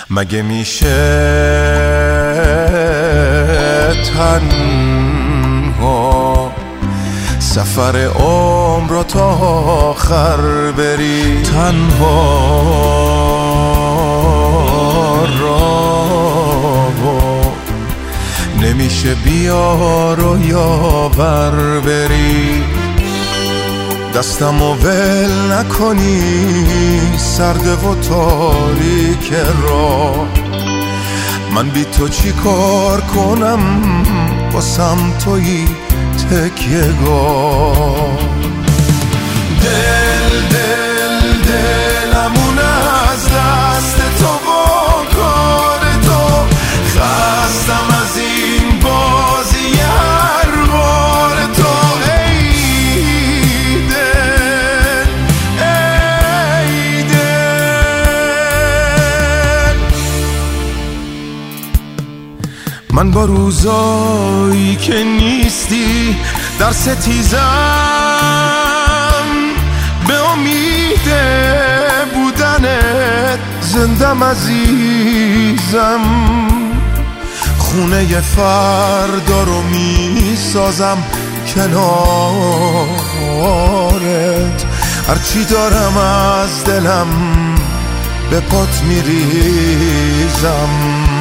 مگه میشه تنها سفر عمر رو تا آخر بری؟ تنها راهو نمیشه بیار و یاور بری. دستمو ول نکنی سرده و تاریک راه، من بی تو چی کار کنم واسم تویی تکیه‌گاه. دلمون از دست تو و کار تو، خستم از این بازی هر بار تو. ای دل من با روزایی که نیستی در ستیزم، به امید بودنت زندم عزیزم. خونه فردا رو میسازم کنارت، هرچی دارم از دلم به پات میریزم.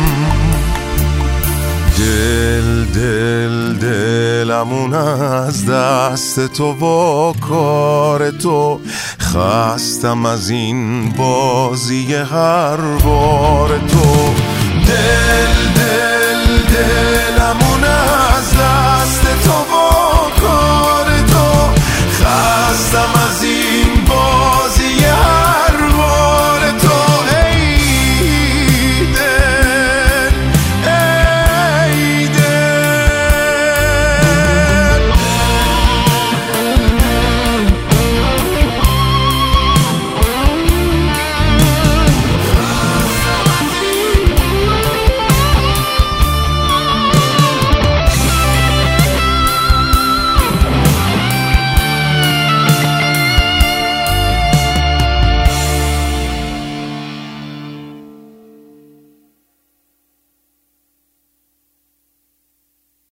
دلمون از دست تو و کار تو، خستم از این بازی هر بار تو. دلمون از دست